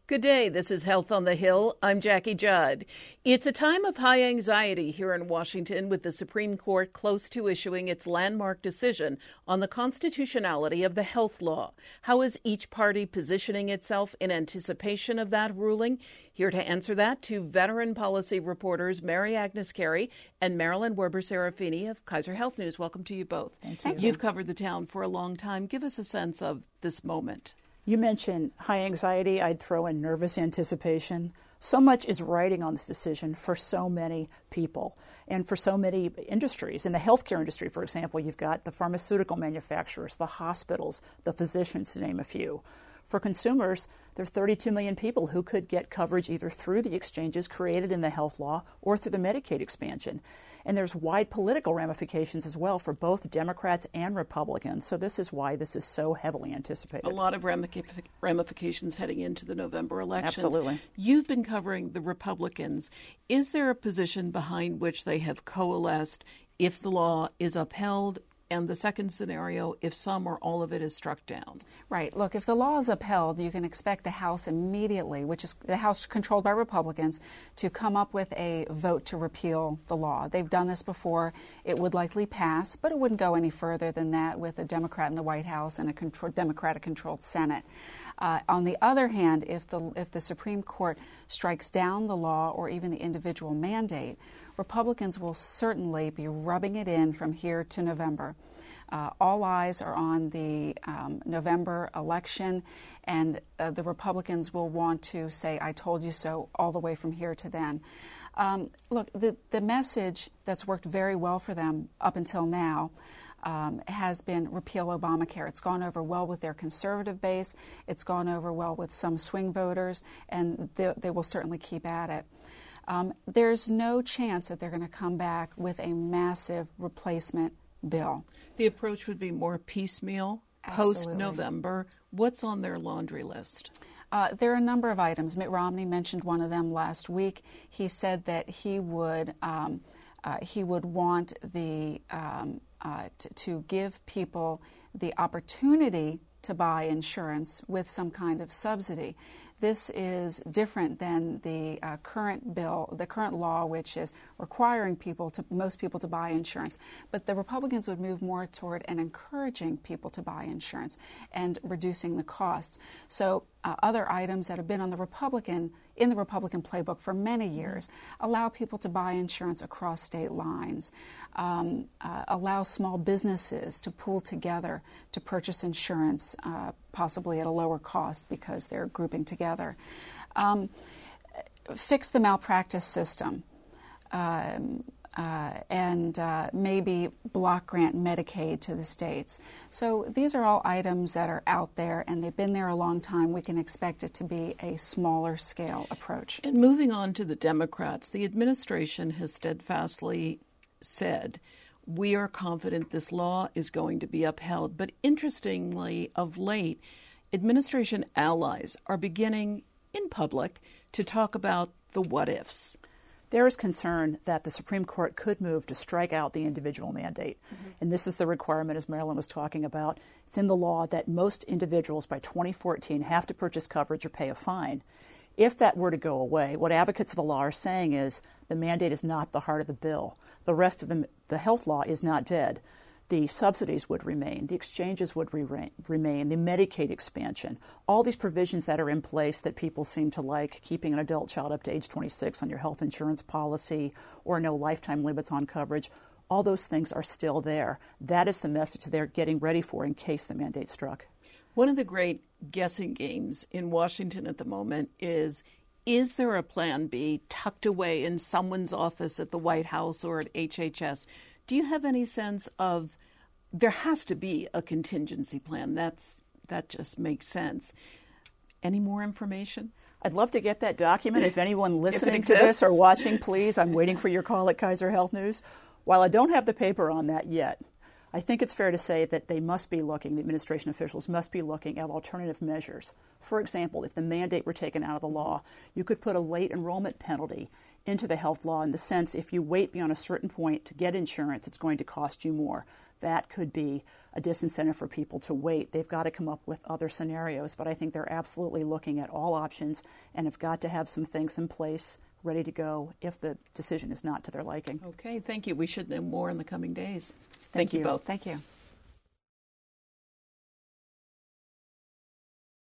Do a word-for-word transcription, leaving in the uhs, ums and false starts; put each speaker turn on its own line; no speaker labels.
Good day. This is Health on the Hill. I'm Jackie Judd. It's a time of high anxiety here in Washington with the Supreme Court close to issuing its landmark decision on the constitutionality of the health law. How is each party positioning itself in anticipation of that ruling? Here to answer that, two veteran policy reporters, Mary Agnes Carey and Marilyn Weber-Serafini of Kaiser Health News. Welcome to you both.
Thank you.
You've covered the town for a long time. Give us a sense of this moment.
You mentioned high anxiety. I'd throw in nervous anticipation. So much is riding on this decision for so many people and for so many industries. In the healthcare industry, for example, you've got the pharmaceutical manufacturers, the hospitals, the physicians, to name a few. For consumers, there are thirty-two million people who could get coverage either through the exchanges created in the health law or through the Medicaid expansion. And there's wide political ramifications as well for both Democrats and Republicans. So this is why this is so heavily anticipated.
A lot of ramifications heading into the November elections.
Absolutely.
You've been covering the Republicans. Is there a position behind which they have coalesced if the law is upheld? And the second scenario, if some or all of it is struck down?
Right. Look, if the law is upheld, you can expect the House immediately, which is the House controlled by Republicans, to come up with a vote to repeal the law. They've done this before. It would likely pass, but it wouldn't go any further than that with a Democrat in the White House and a control, Democratic-controlled Senate. Uh, on the other hand, if the if the Supreme Court strikes down the law or even the individual mandate, Republicans will certainly be rubbing it in from here to November. Uh, all eyes are on the um, November election, and uh, the Republicans will want to say, I told you so, all the way from here to then. Um, look, the, the message that's worked very well for them up until now Um, has been repeal Obamacare. It's gone over well with their conservative base. It's gone over well with some swing voters, and they, they will certainly keep at it. Um, there's no chance that they're going to come back with a massive replacement bill.
The approach would be more piecemeal, post-November. What's on their laundry list?
Uh, there are a number of items. Mitt Romney mentioned one of them last week. He said that he would um, uh, he would want the um, uh, t- to give people the opportunity to buy insurance with some kind of subsidy. This is different than the uh, current bill, the current law, which is requiring people to, most people to buy insurance. But the Republicans would move more toward and encouraging people to buy insurance and reducing the costs. So uh, other items that have been on the Republican, in the Republican playbook for many years, allow people to buy insurance across state lines, um, uh, allow small businesses to pool together to purchase insurance, uh, possibly at a lower cost because they're grouping together. Um, fix the malpractice system, um, uh, and uh, maybe block grant Medicaid to the states. So these are all items that are out there, and they've been there a long time. We can expect it to be a smaller scale approach.
And moving on to the Democrats, the administration has steadfastly said, we are confident this law is going to be upheld. But interestingly, of late, administration allies are beginning in public to talk about the what-ifs.
There is concern that the Supreme Court could move to strike out the individual mandate. Mm-hmm. And this is the requirement, as Marilyn was talking about. It's in the law that most individuals by twenty fourteen have to purchase coverage or pay a fine. If that were to go away, what advocates of the law are saying is the mandate is not the heart of the bill. The rest of the, the health law is not dead. The subsidies would remain. The exchanges would re- remain. The Medicaid expansion. All these provisions that are in place that people seem to like, keeping an adult child up to age twenty-six on your health insurance policy or no lifetime limits on coverage, all those things are still there. That is the message they're getting ready for in case the mandate struck.
One of the great guessing games in Washington at the moment is, is there a plan B tucked away in someone's office at the White House or at H H S? Do you have any sense of there has to be a contingency plan? That's that just makes sense. Any more information?
I'd love to get that document. If anyone listening if to this or watching, please, I'm waiting for your call at Kaiser Health News. While I don't have the paper on that yet, I think it's fair to say that they must be looking, the administration officials must be looking at alternative measures. For example, if the mandate were taken out of the law, you could put a late enrollment penalty into the health law in the sense if you wait beyond a certain point to get insurance, it's going to cost you more. That could be a disincentive for people to wait. They've got to come up with other scenarios, but I think they're absolutely looking at all options and have got to have some things in place ready to go if the decision is not to their liking.
Okay, thank you. We should know more in the coming days.
Thank
Thank you
you.
both.
Thank you.